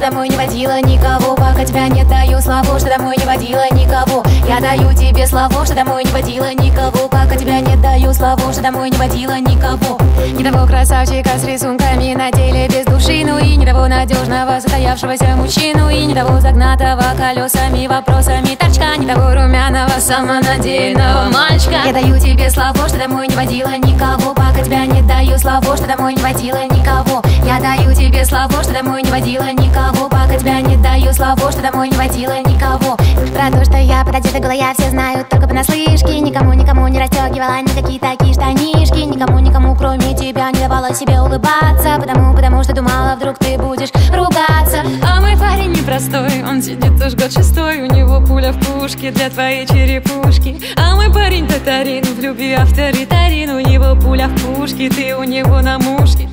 домой не водила никого. Пока тебя нет, даю слово, что домой не водила никого. Я даю тебе слово, что домой не водила никого. Пока тебя нет, даю слово, что домой не водила никого. Не того красавчика с рисунками на теле без души, ну и не того надежного состоявшегося мужчину, и не того загнатого колесами, вопросами торчка, не того румяного самонадеянного мальчика. Я даю тебе слово, что домой не водила никого. Пока тебя нет, даю слово, что домой не водила никого. Я даю тебе слово, что домой не водила никого. Пока тебя нет, даю слово, что домой не водила никого. Про то, что я пододета голая, все знают только понаслышке. Никому не расстегивала никакие такие штанишки. Никому, кроме тебя, не давала себе улыбаться. Потому что думала, вдруг ты будешь ругаться. А мой парень непростой, он сидит уж год шестой. У него пуля в пушке для твоей черепушки. А мой парень татарин, в любви авторитарин. У него пуля в пушке, ты у него на мушке.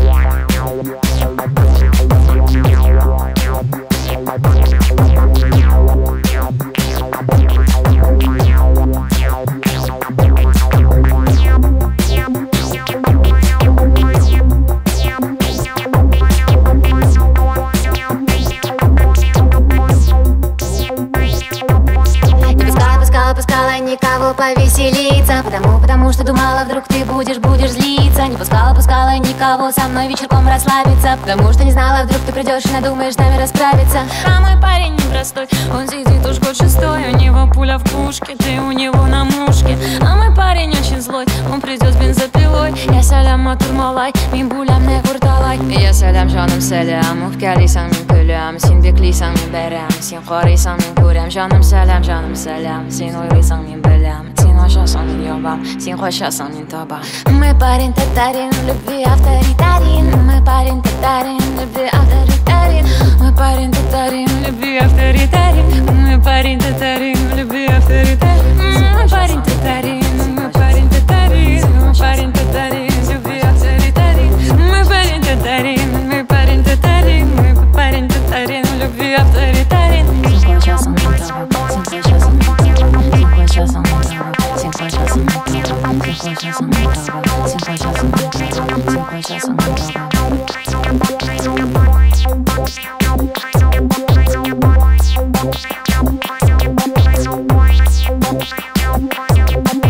Пускала никого повеселиться, потому что думала, вдруг ты будешь злиться. Не пускала никого со мной вечерком расслабиться, потому что не знала, вдруг ты придешь и надумаешь с нами расправиться. А мой парень непростой, он сидит уж год шестой. У него пуля в пушке, ты у него на мушке. А мой парень очень злой, он придет с бензопилой. Я сәлем матур малай, мин бүләмне курталай. Я сәлем жаным сәлем, үпкәлисәң мин көләм. Син биклисәң мин бәрәм, син карыйсаң мин күрәм. Жаным сәлем, син уйлыйсаң мин беләм. Син ачасаң мин ябам, син качасаң мин табам. Мой парень татарин, в любви авторитарин. Мой парень татарин, в любви авторитарин. Мой парень татарин, в любви авторитарин. Мой парень татарин, в любви авторитарин. Мой парень татарин, мой парень татарин. Мой парень татарин, в любви авторитарин. Мой парень татарин, мой парень татарин. Мой парень татарин, в любви авторитарин. Син качасаң мин табам, син качасаң мин табам. Син качасаң мин табам, син качасаң мин табам. Син качасаң мин табам, син качасаң мин табам. Син качасаң мин табам.